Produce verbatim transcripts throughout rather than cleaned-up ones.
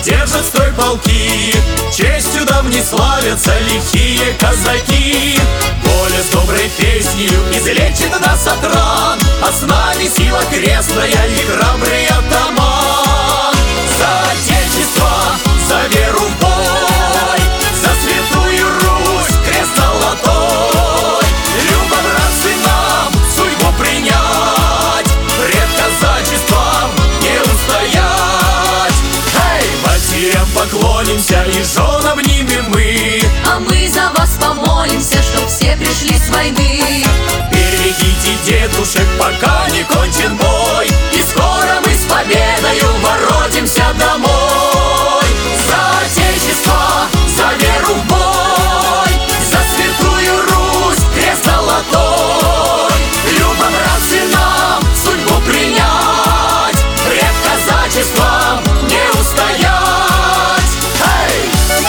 держат строй полки. Честью давней славятся лихие казаки. Воля с доброй песнею излечит нас от ран, а с нами сила крестная и храбрый атаман. За отечество, за веру в бой, за святую Русь крест золотой. Любо, братцы, нам судьбу принять, пред казачеством не устоять. Эй, матерям поклонимся и жен обнимем мы, а мы за вас помолимся, чтоб все пришли с войны. Берегите дедушек, пока не кончен бой, и скоро мы с победою воротимся домой. За отечество, за веру в бой, за святую Русь крест золотой. Любо, братцы, нам судьбу принять, пред казачеством не устоять. Эй!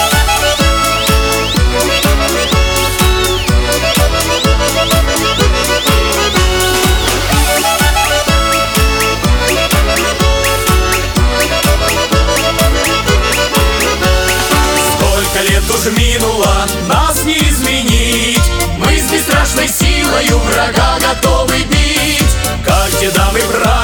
Лет уж минуло, нас не изменить. Мы с бесстрашной силою врага готовы бить. Как дедам и братьям